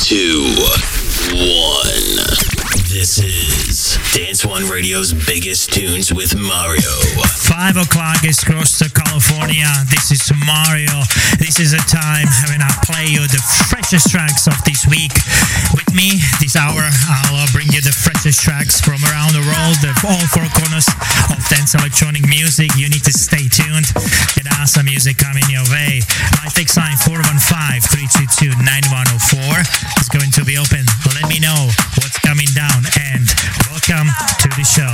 2, 1. This is Dance One Radio's biggest tunes with Mario. 5 o'clock is across California. This is Mario. This is a time when I play you the freshest tracks of this week. With me this hour, I'll bring you the freshest tracks from around the world, all four corners of dance electronic music. You need to stay tuned. And awesome music coming your way. My text line 415-322-9104 is going to be open. Let me know what's coming down, and welcome to the show.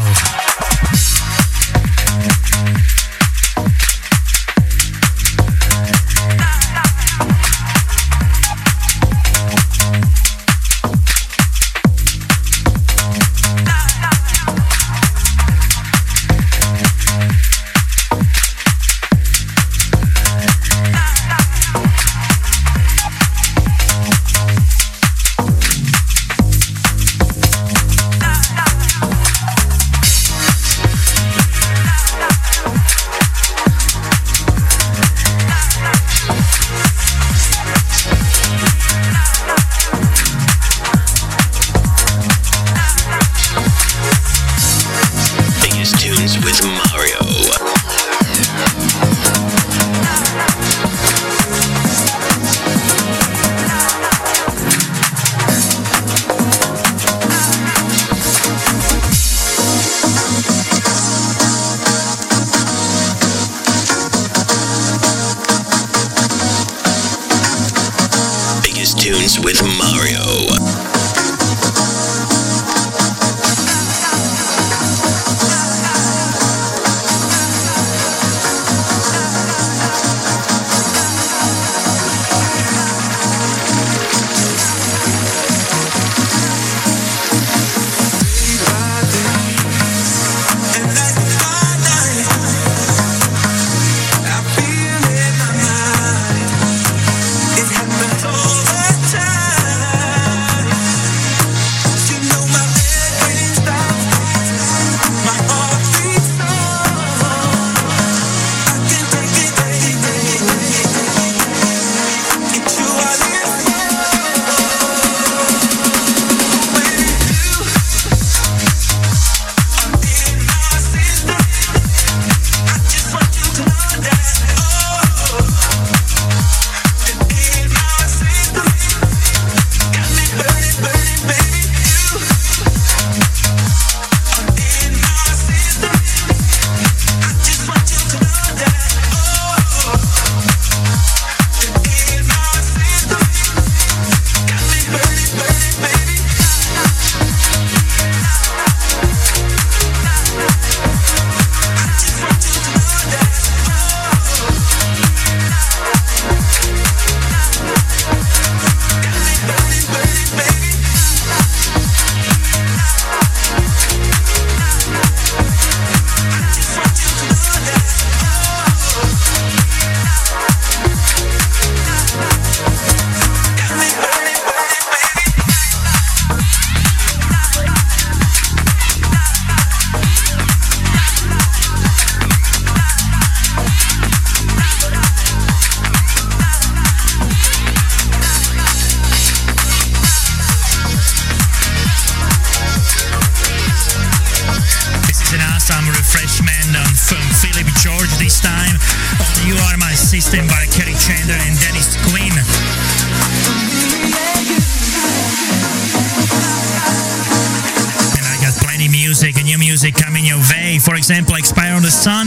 Example, Expire on the Sun,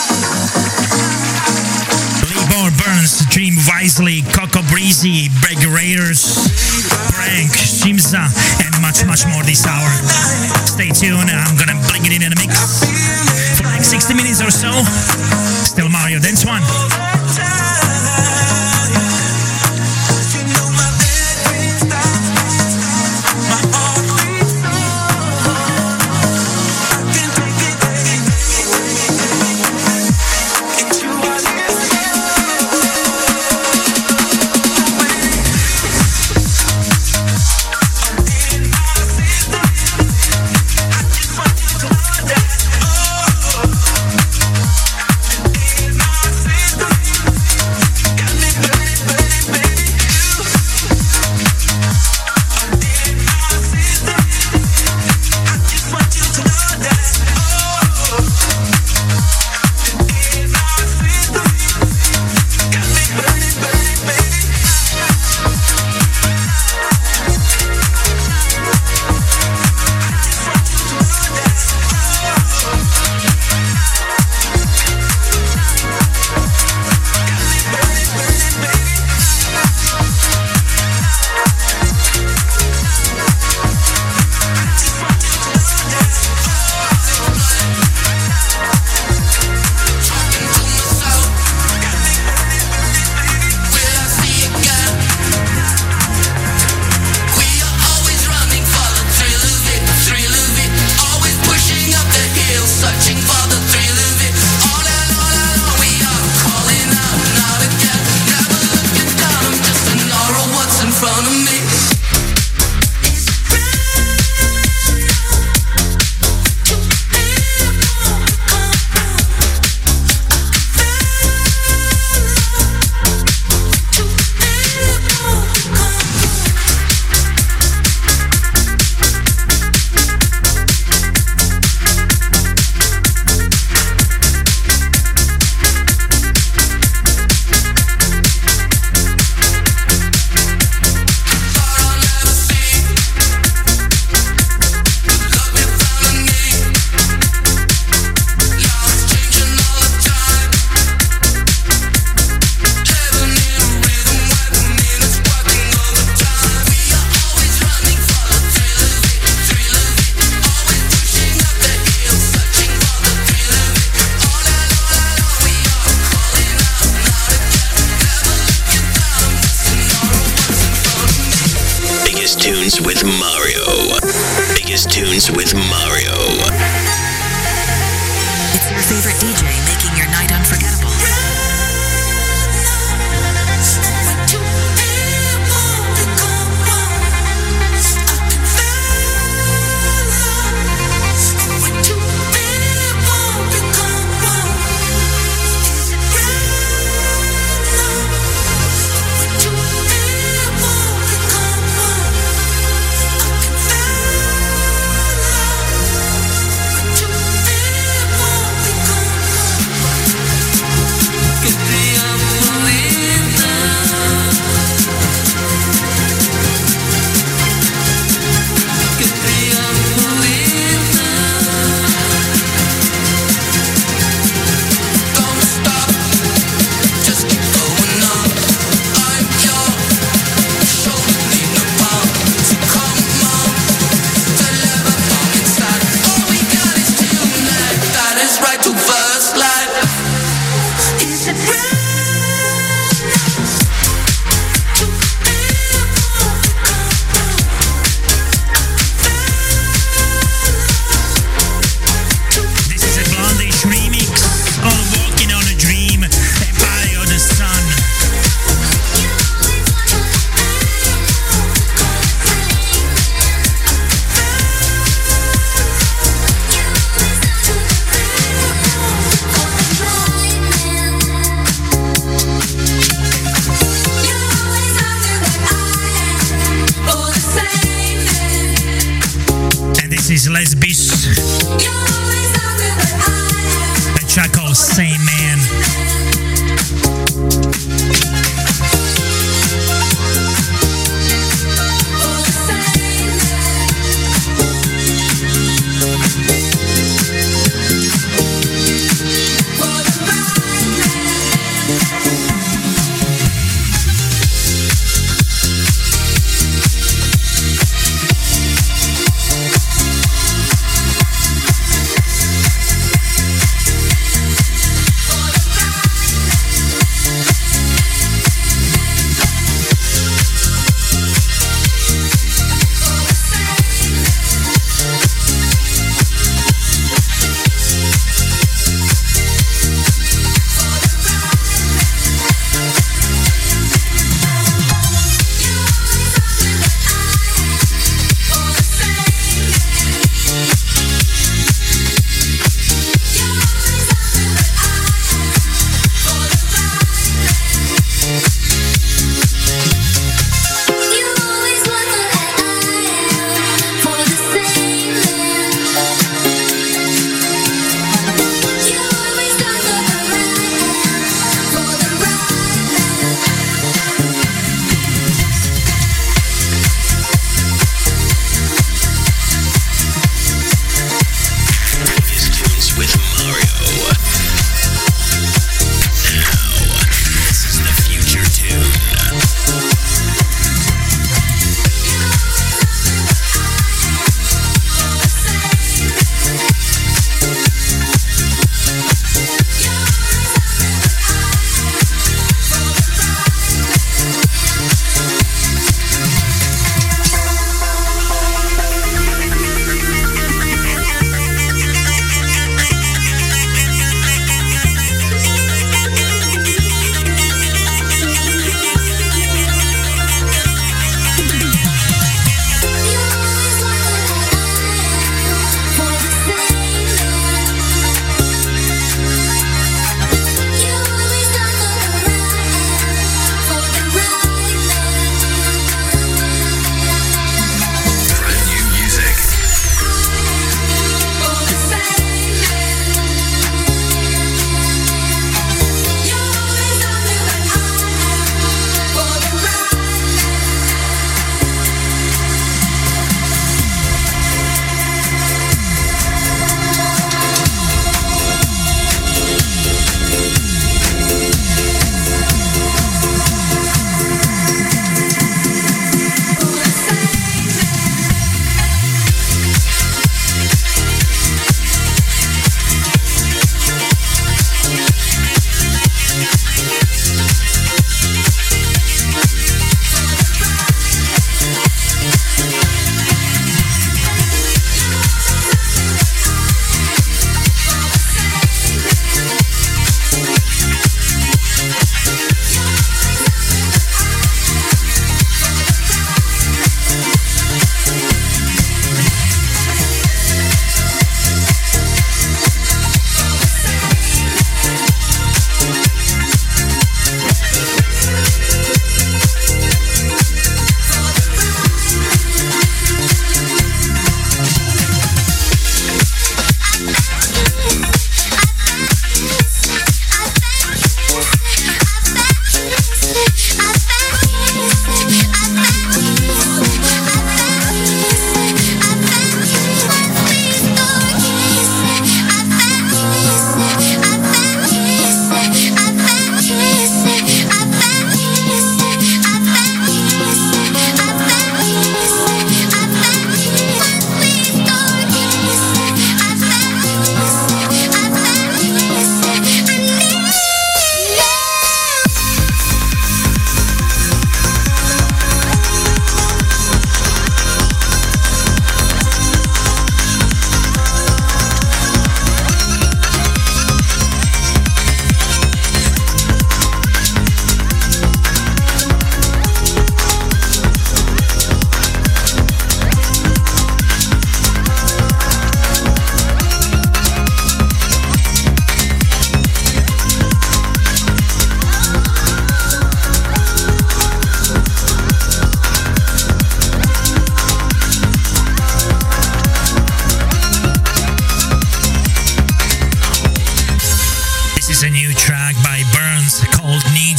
Libor Burns, Dream Wisely, Coco Breezy, Break Raiders, Prank, Shimza, and much more this hour. Stay tuned, I'm gonna bring it in a mix for the next 60 minutes or so. Still Mario Dance One. tunes with Mario. Biggest tunes with Mario. It's your favorite DJ making your night unforgettable.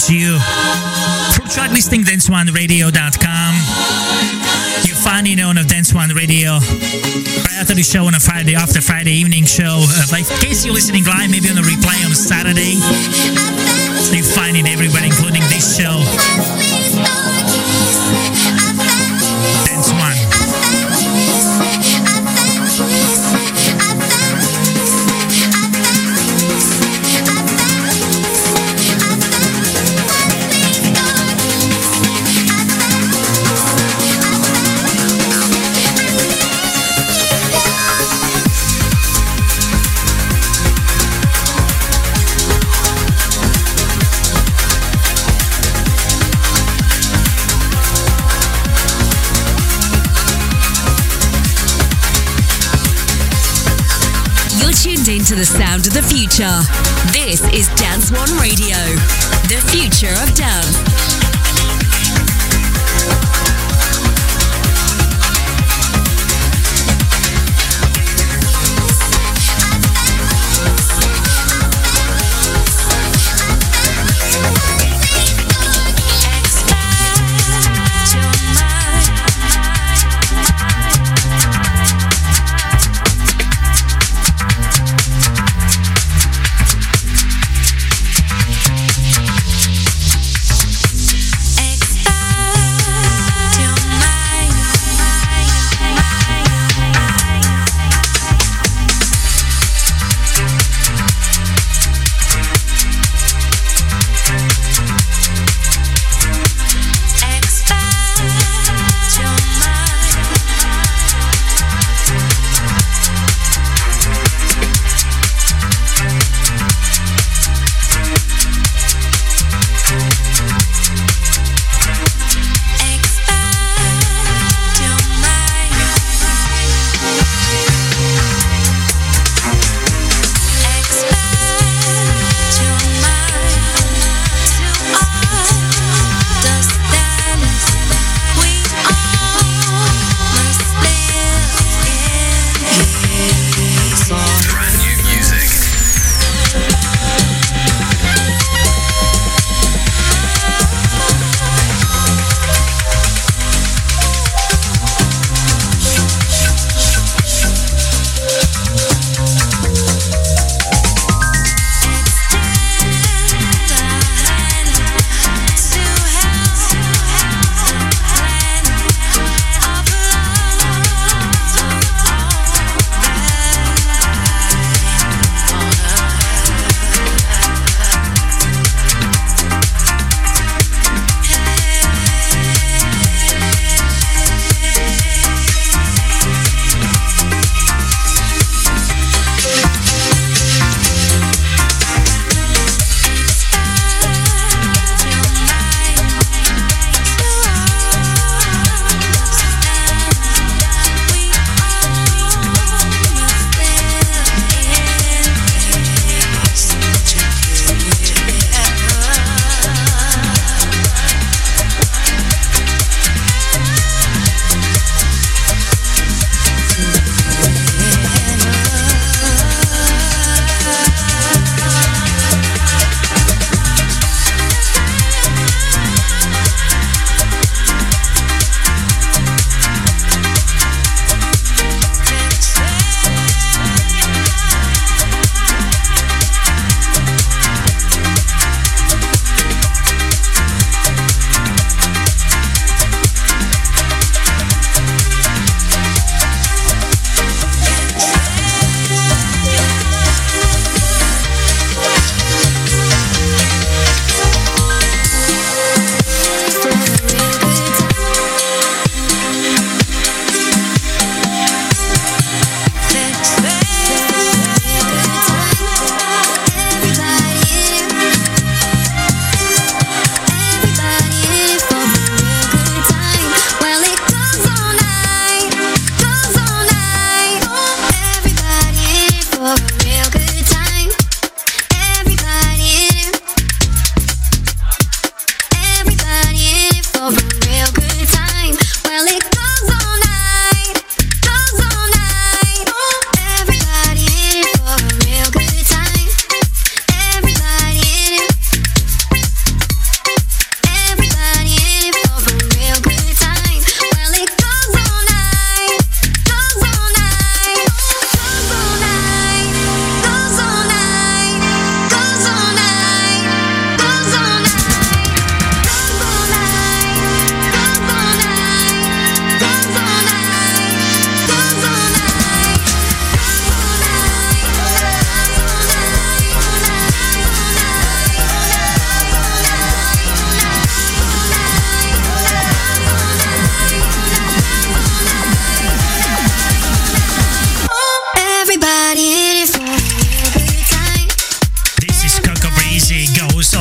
reach you through track listing dance1radio.com. You find it on Dance One Radio right after the show on a Friday, after Friday evening show. In case you're listening live, maybe on a replay on a Saturday. So you find it everywhere, including this show. Dance One. Into the sound of the future. This is Dance One Radio, the future of dance.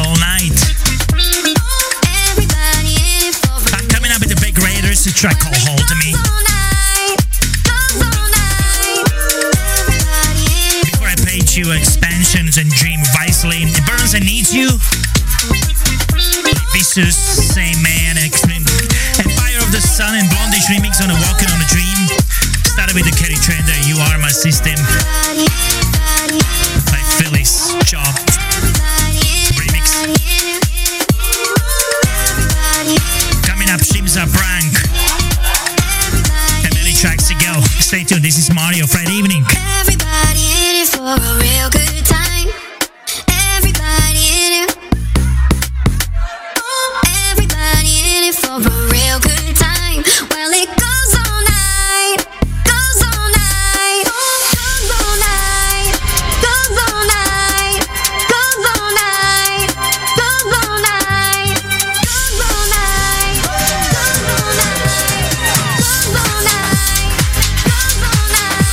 all night. I'm coming up with the Big Raiders, a track called Hold Me. Before I paid you Expansions and Dream Wisely, Burns and Needs You. Vicious, Same Man, Empire of the Sun and Blondish remix on a Walking on a Dream. Started with the Kerry Trender, You Are My System. By Phyllis Job remix. Coming up, Shimza Prank. And many tracks to go. Stay tuned, this is Mario, Friday evening. Everybody in it for a real good time. Everybody in it. Everybody in it for a real good time. Well, it goes all night. Goes all night. Goes all night. Goes all night. Goes all night. Goes all night. Goes all night. Goes all night. Goes all night. Goes all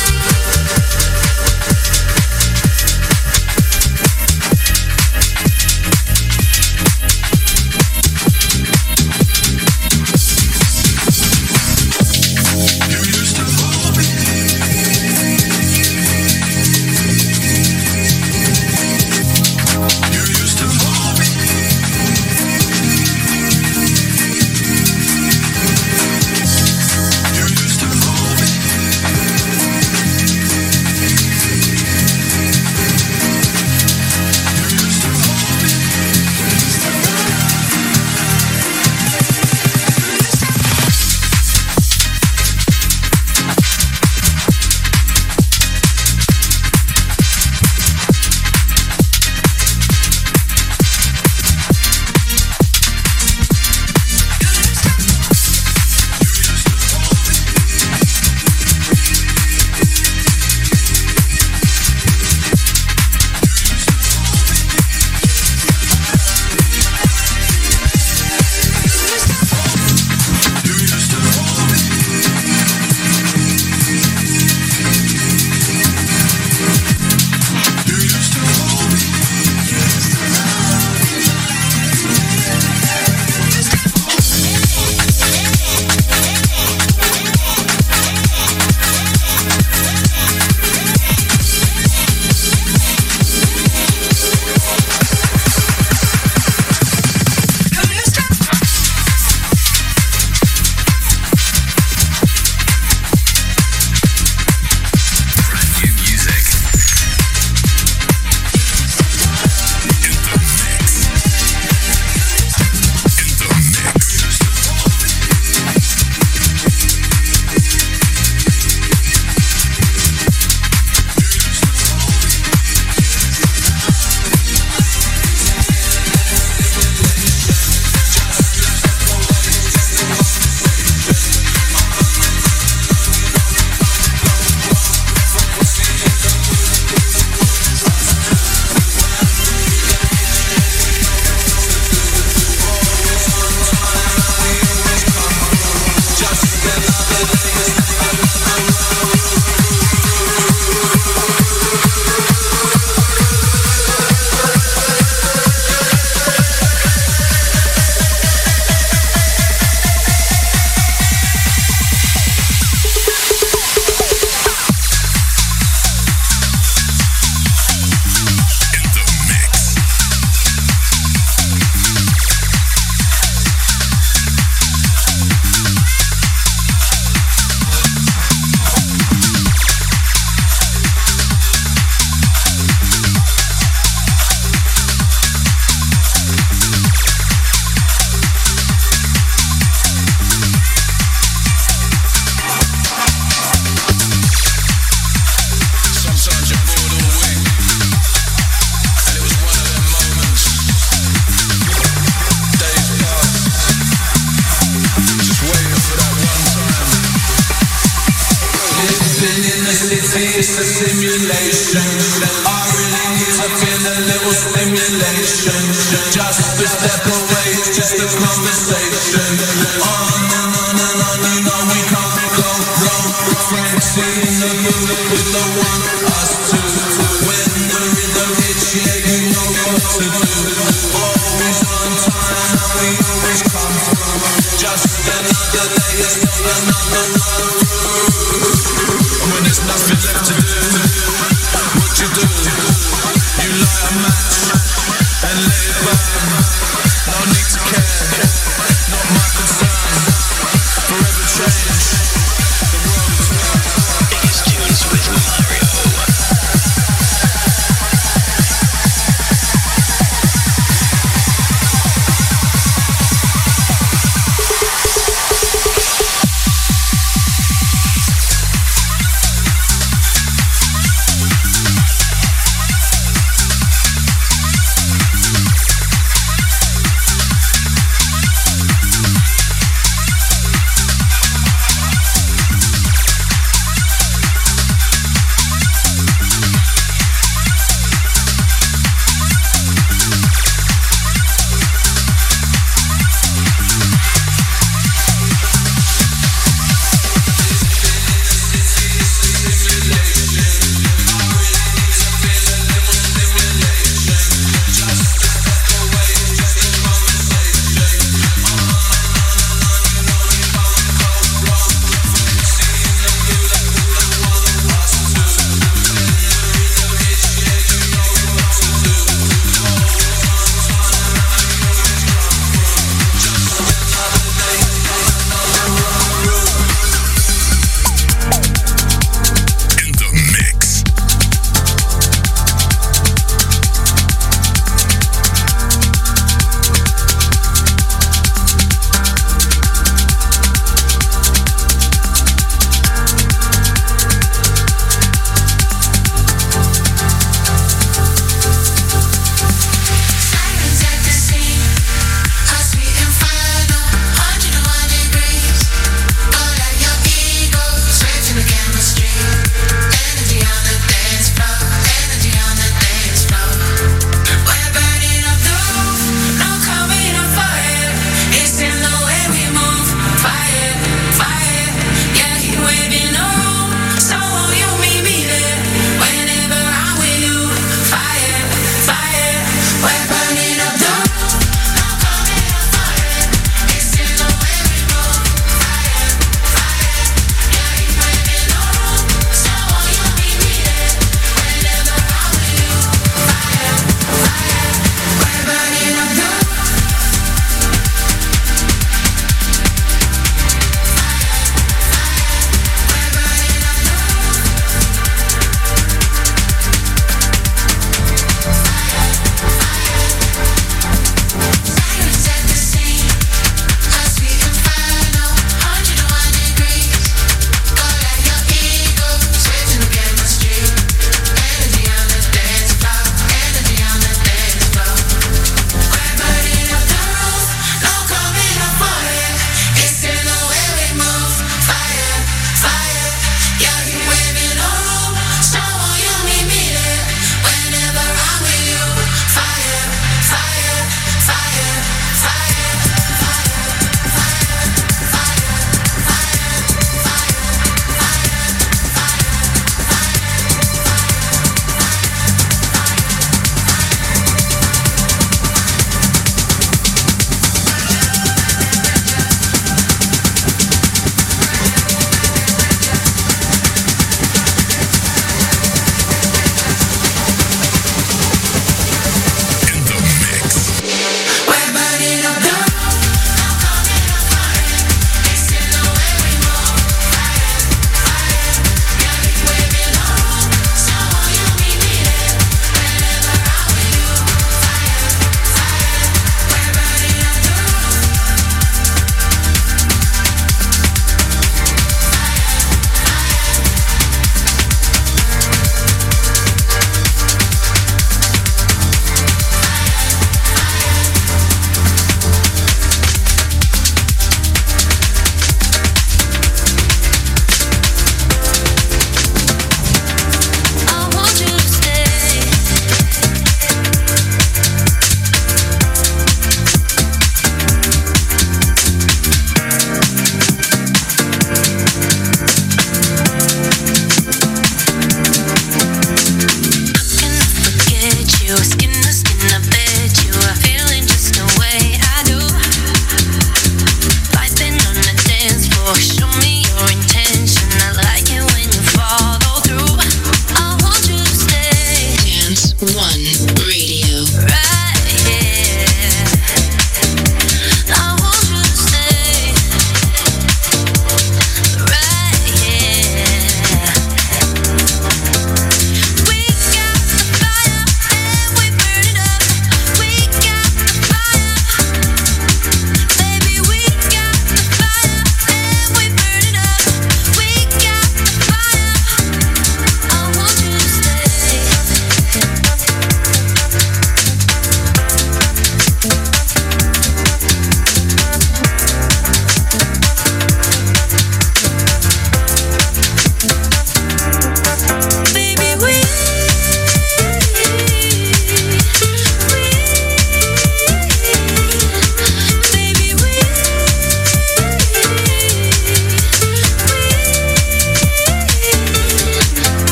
it's a simulation. I really need to feel a little stimulation. Just a step away, just a conversation. On and on and on, you know we can't go wrong. Frank in the mood with the one, us two. When we're in the rich, yeah, you know what to do.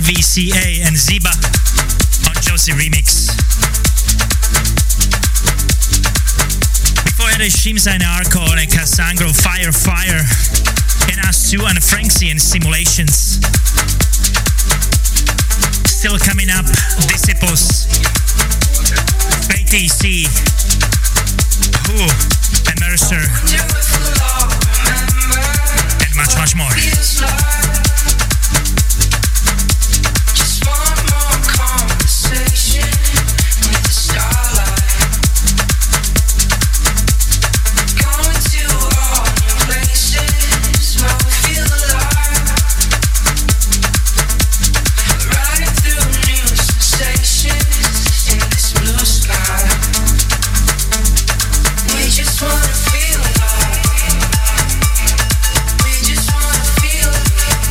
RVCA and Ziba on Josie Remix. Vorher Shimza and Arco and Casangro Fire Fire and Asu and Franksy and Simulations. Still coming up, Disciples, ATC, Who, and Mercer, and much, much more. Wanna feel alive. We just wanna feel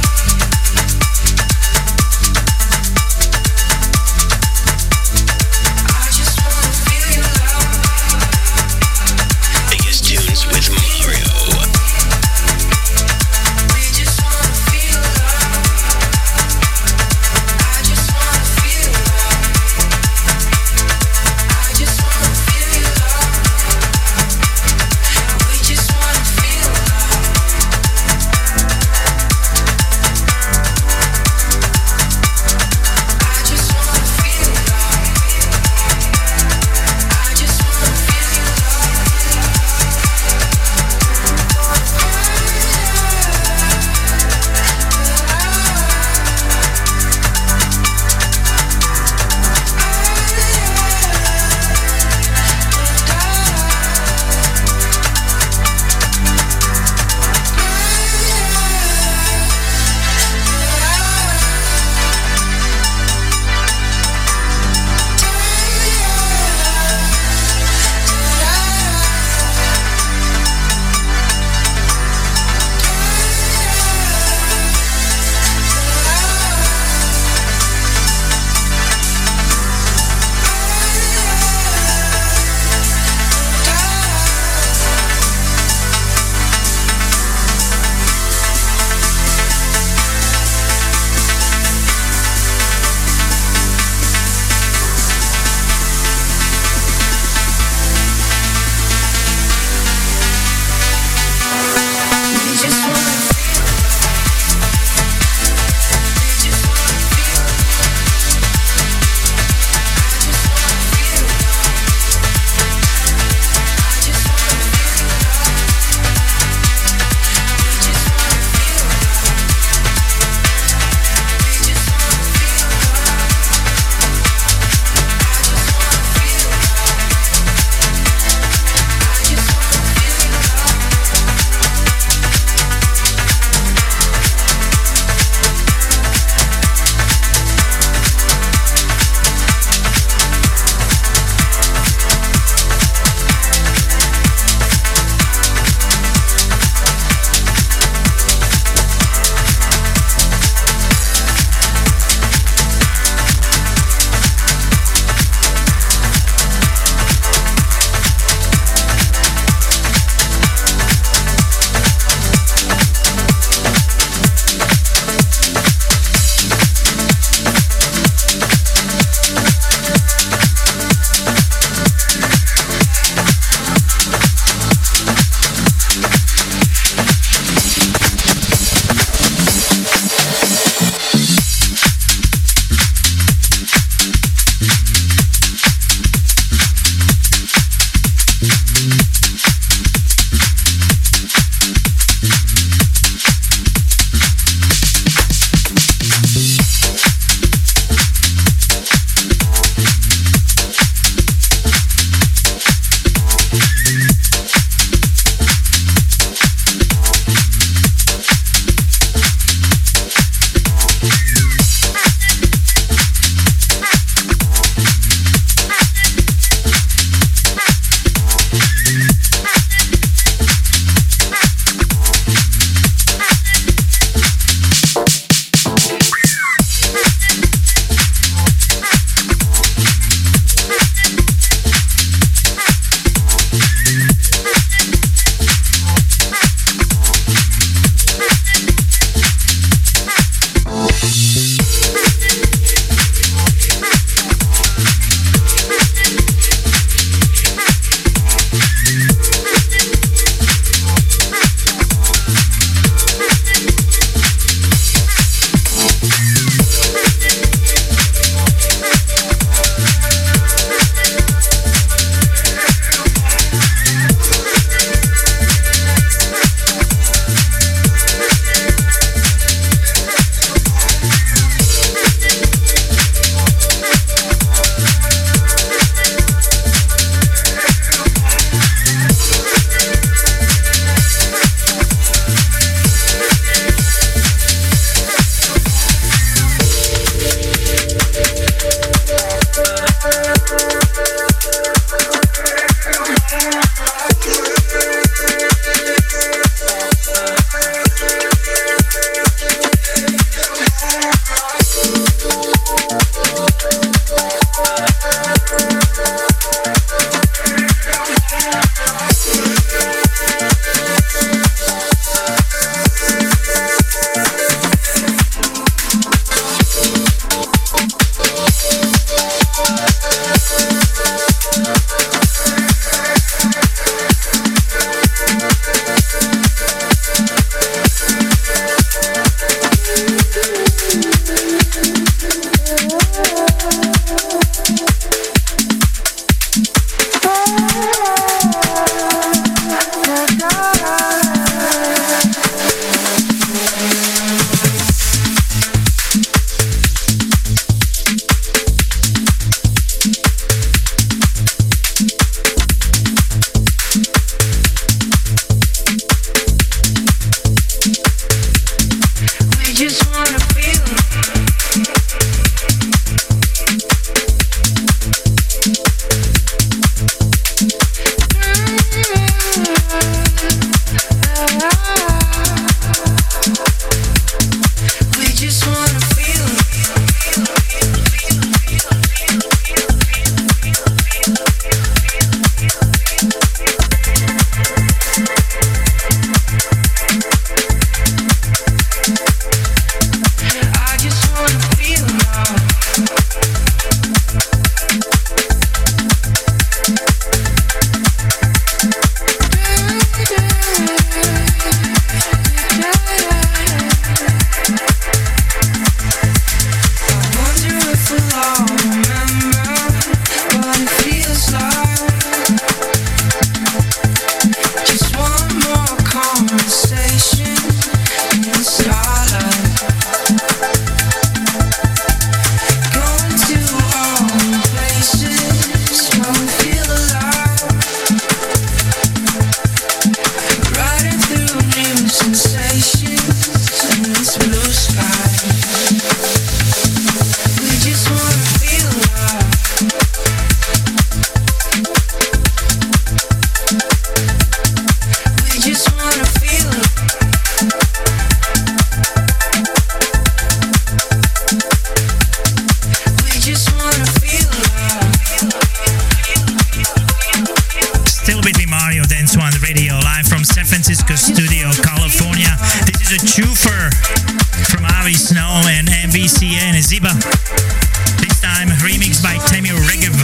Roofer from Avi Snow and MVCA and Ziba. This time remixed by Tammy Regev.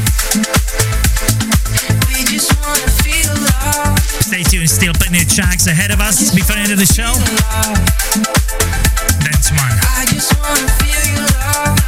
Stay tuned, still plenty of tracks ahead of us before the end of the show. Dance One. I just wanna feel your love.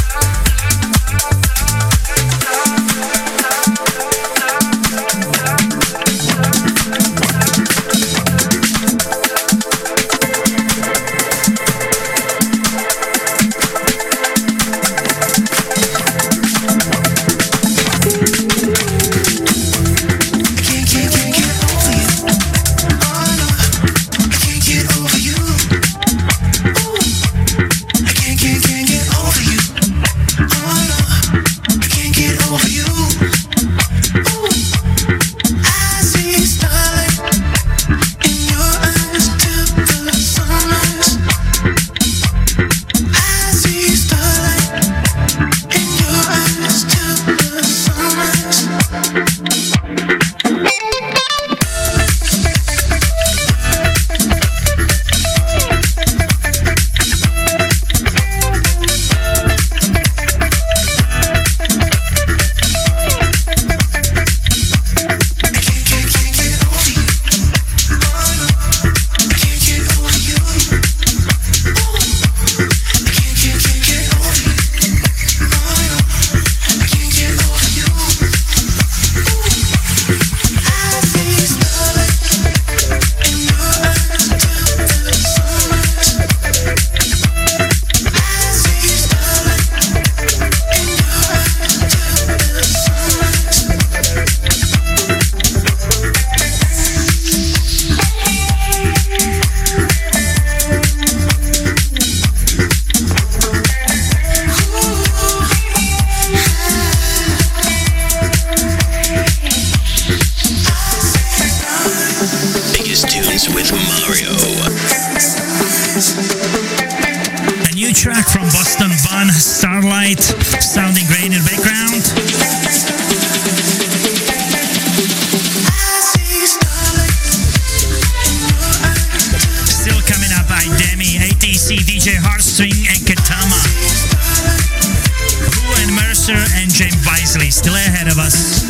Sounding great in the background. Still coming up by Demi, ATC, DJ Heartstring and Katama. Who and Mercer and James Wisely still ahead of us.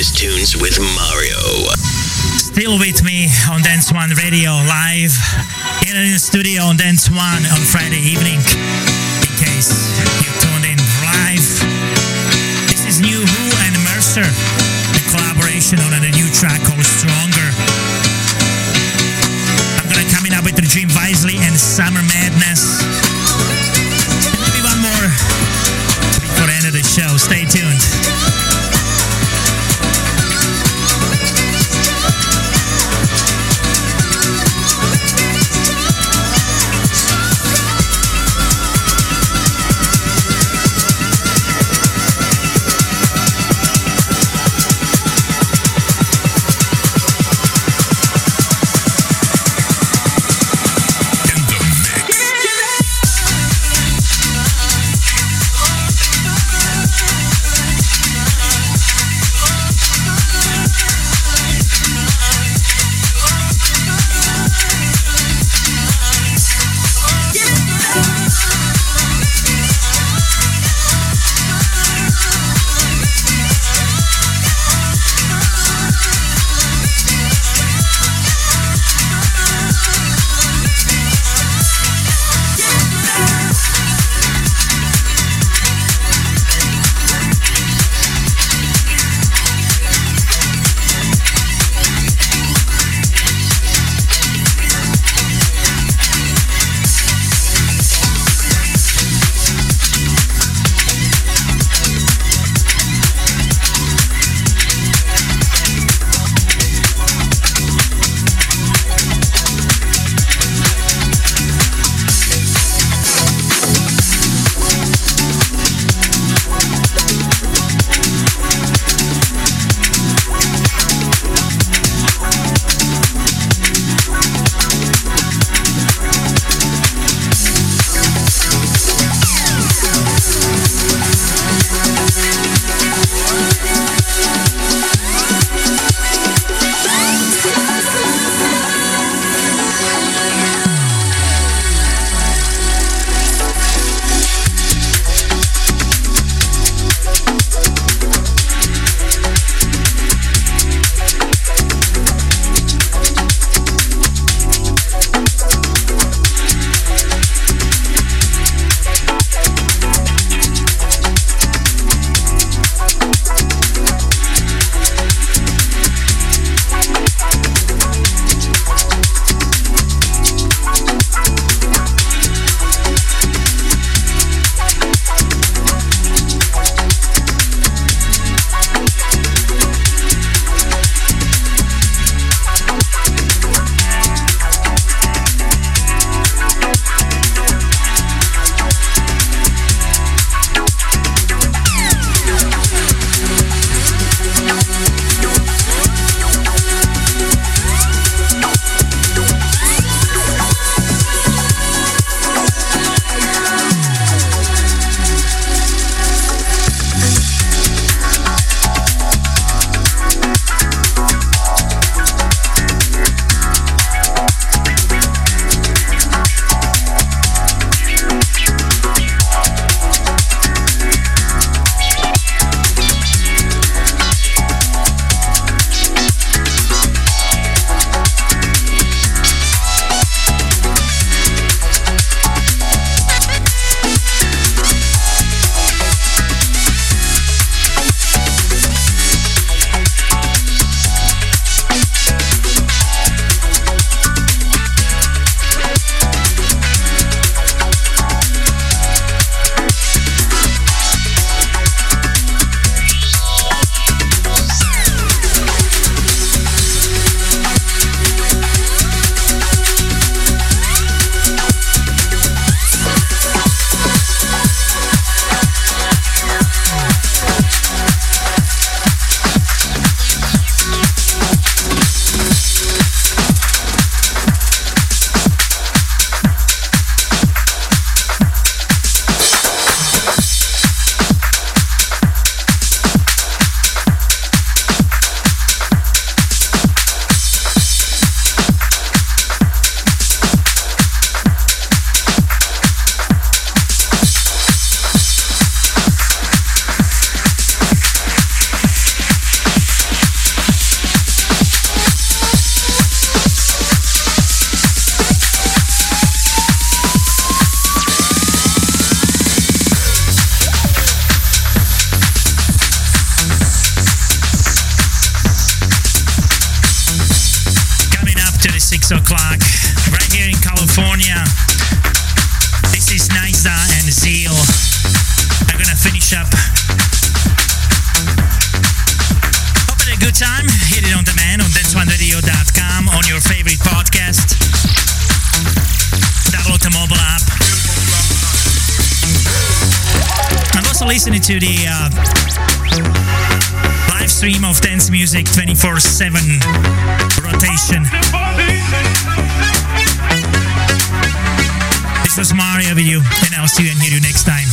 biggest tunes with Mario. Still with me on Dance One Radio live here in the studio on Dance One on Friday evening. In case you tuned in live, this is new Who and Mercer, a collaboration on a new track called Stronger. I'm gonna coming up with Jim Wisely and Summer Madness. And maybe one more before the end of the show. Stay tuned. 6 o'clock, right here in California. This is Niza and Zeal. I'm gonna finish up. Hope you had a good time. Hit it on demand on dance1radio.com, on your favorite podcast. Download the mobile app. I'm also listening to the live stream of dance music 24/7 rotation. This was Mario with you, and I'll see you and hear you next time.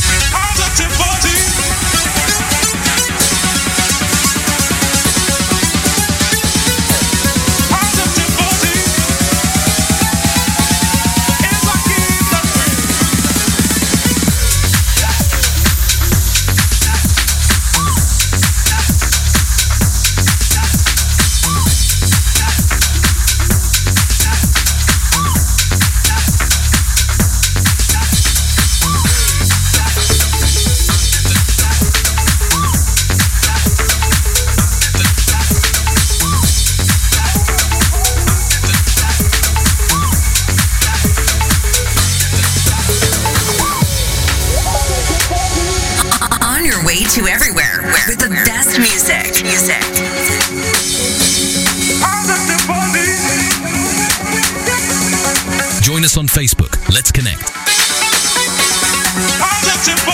To everywhere with the best music. Join us on Facebook. Let's connect.